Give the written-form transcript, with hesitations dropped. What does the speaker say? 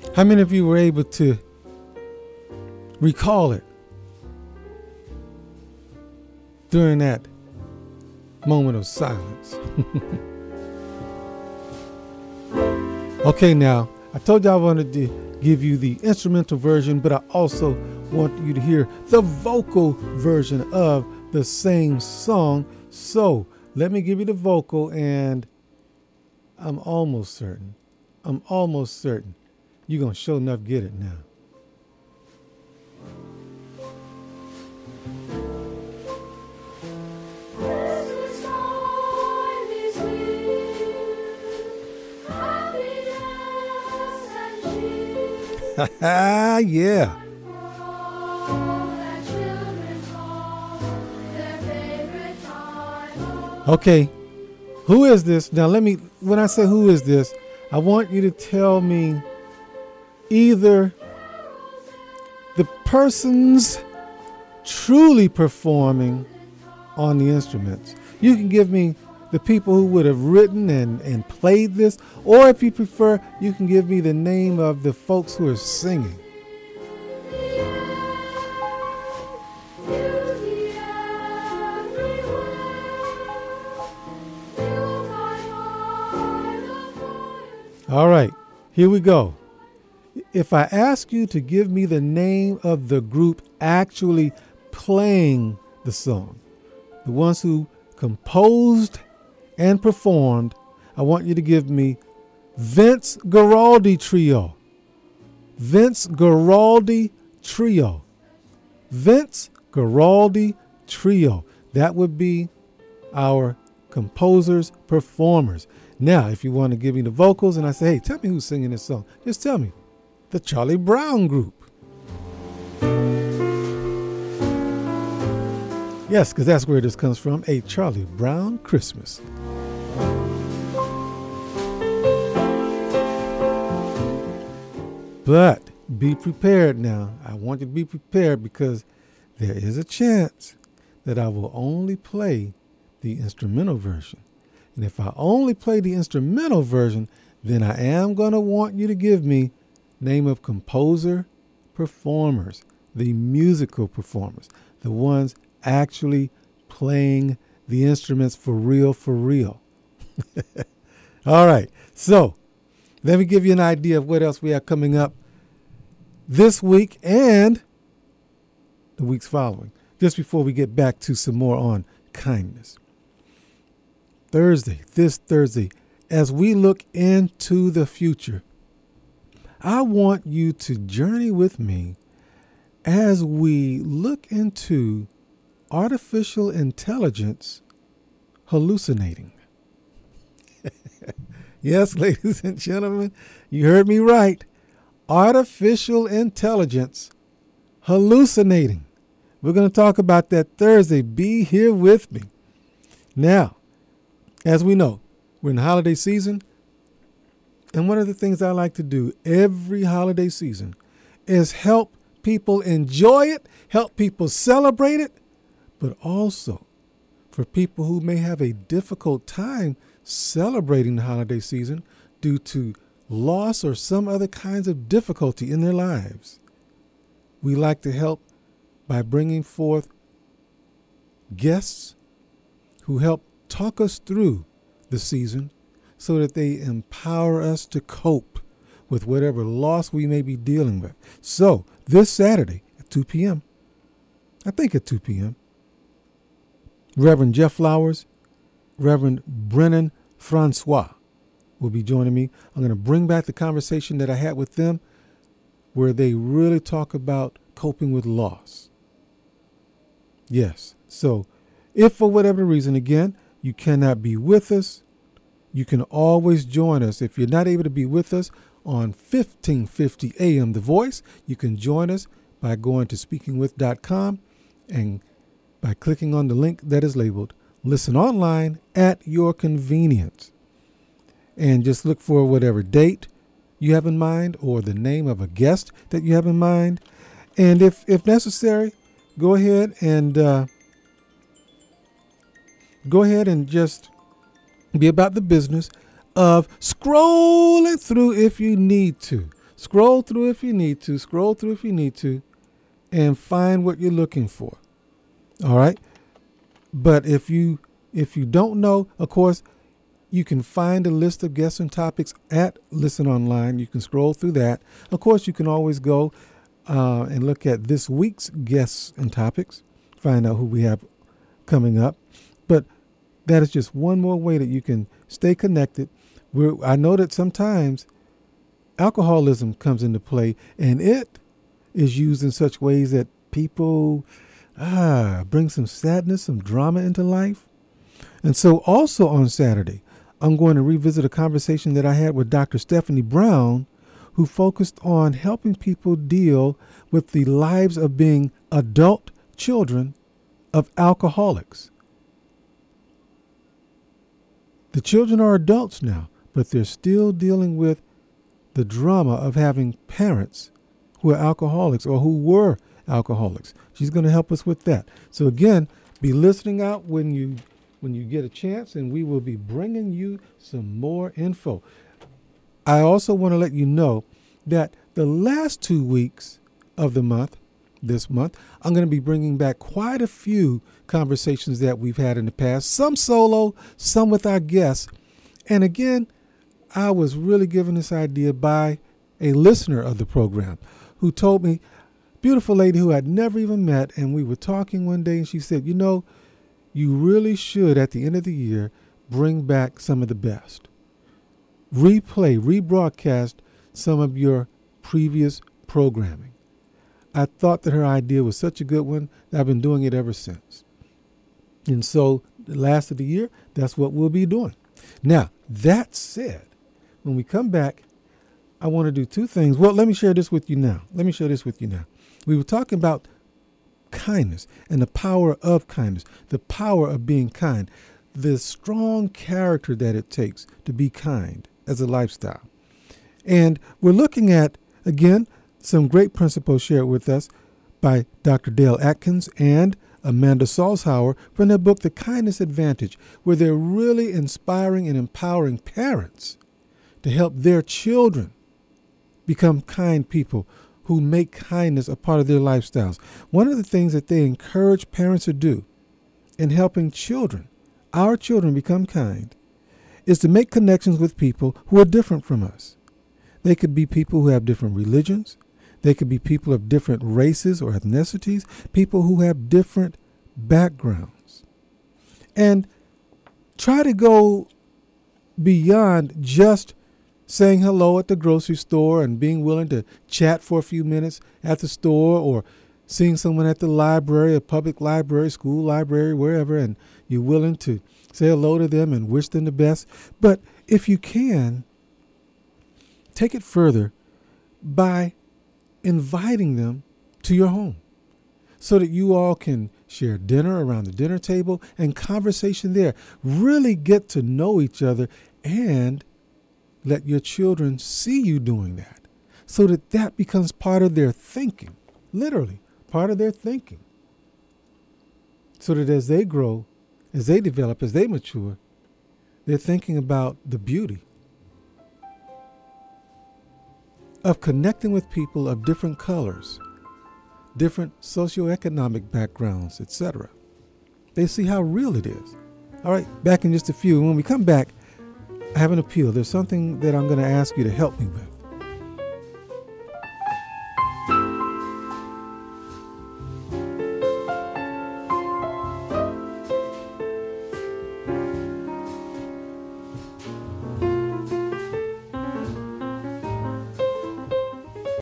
How many of you were able to recall it during that moment of silence? Okay, now, I told you I wanted to give you the instrumental version, but I also want you to hear the vocal version of the same song. So let me give you the vocal, and I'm almost certain you're going to sure enough get it now. Yeah. Okay, who is this? Now when I say who is this, I want you to tell me either the person's truly performing on the instruments. You can give me the people who would have written and played this, or if you prefer, you can give me the name of the folks who are singing. All right, here we go. If I ask you to give me the name of the group actually playing the song, the ones who composed and performed, I want you to give me Vince Guaraldi Trio. Vince Guaraldi Trio. Vince Guaraldi Trio. That would be our composers, performers. Now, if you want to give me the vocals and I say, hey, tell me who's singing this song, just tell me. The Charlie Brown Group. Yes, because that's where this comes from, a Charlie Brown Christmas. But be prepared now. I want you to be prepared because there is a chance that I will only play the instrumental version. And if I only play the instrumental version, then I am going to want you to give me name of composer, performers, the musical performers, the ones actually playing the instruments for real, for real. All right. So let me give you an idea of what else we have coming up this week and the weeks following, just before we get back to some more on kindness. This Thursday, as we look into the future, I want you to journey with me as we look into artificial intelligence hallucinating. Yes, ladies and gentlemen, you heard me right. Artificial intelligence hallucinating. We're going to talk about that Thursday. Be here with me. Now, as we know, we're in the holiday season. And one of the things I like to do every holiday season is help people enjoy it, help people celebrate it, but also for people who may have a difficult time celebrating the holiday season due to loss or some other kinds of difficulty in their lives. We like to help by bringing forth guests who help talk us through the season so that they empower us to cope with whatever loss we may be dealing with. So this Saturday at 2 p.m., I think at 2 p.m., Reverend Jeff Flowers, Reverend Brennan Francois will be joining me. I'm going to bring back the conversation that I had with them where they really talk about coping with loss. Yes. So if for whatever reason, again, you cannot be with us, you can always join us. If you're not able to be with us on 1550 AM The Voice, you can join us by going to speakingwith.com and by clicking on the link that is labeled Listen Online at your convenience. And just look for whatever date you have in mind or the name of a guest that you have in mind. And if necessary, go ahead and just be about the business of scrolling through if you need to. Scroll through if you need to, and find what you're looking for. All right. But if you don't know, of course, you can find a list of guests and topics at Listen Online. You can scroll through that. Of course, you can always go and look at this week's guests and topics, find out who we have coming up. But that is just one more way that you can stay connected. I know that sometimes alcoholism comes into play, and it is used in such ways that people bring some sadness, some drama into life. And so also on Saturday, I'm going to revisit a conversation that I had with Dr. Stephanie Brown, who focused on helping people deal with the lives of being adult children of alcoholics. The children are adults now, but they're still dealing with the drama of having parents who are alcoholics or who were alcoholics. She's going to help us with that. So again, be listening out when you get a chance, and we will be bringing you some more info. I also want to let you know that the last 2 weeks of the month, this month, I'm going to be bringing back quite a few conversations that we've had in the past, some solo, some with our guests. And again, I was really given this idea by a listener of the program who told me, beautiful lady who I'd never even met, and we were talking one day, and she said, you really should, at the end of the year, bring back some of the best. Rebroadcast some of your previous programming. I thought that her idea was such a good one that I've been doing it ever since. And so the last of the year, that's what we'll be doing. Now, that said, when we come back, I want to do two things. Well, let me share this with you now. We were talking about kindness and the power of kindness, the power of being kind, the strong character that it takes to be kind as a lifestyle. And we're looking at, again, some great principles shared with us by Dr. Dale Atkins and Amanda Salzhauer from their book, The Kindness Advantage, where they're really inspiring and empowering parents to help their children become kind people who make kindness a part of their lifestyles. One of the things that they encourage parents to do in helping our children become kind, is to make connections with people who are different from us. They could be people who have different religions. They could be people of different races or ethnicities, people who have different backgrounds. And try to go beyond just saying hello at the grocery store and being willing to chat for a few minutes at the store, or seeing someone at the library, a public library, school library, wherever, and you're willing to say hello to them and wish them the best. But if you can, take it further by inviting them to your home so that you all can share dinner around the dinner table and conversation there. Really get to know each other and let your children see you doing that so that that becomes part of their thinking, literally part of their thinking. So that as they grow, as they develop, as they mature, they're thinking about the beauty of connecting with people of different colors, different socioeconomic backgrounds, etc. They see how real it is. All right, back in just a few. When we come back, I have an appeal. There's something that I'm going to ask you to help me with.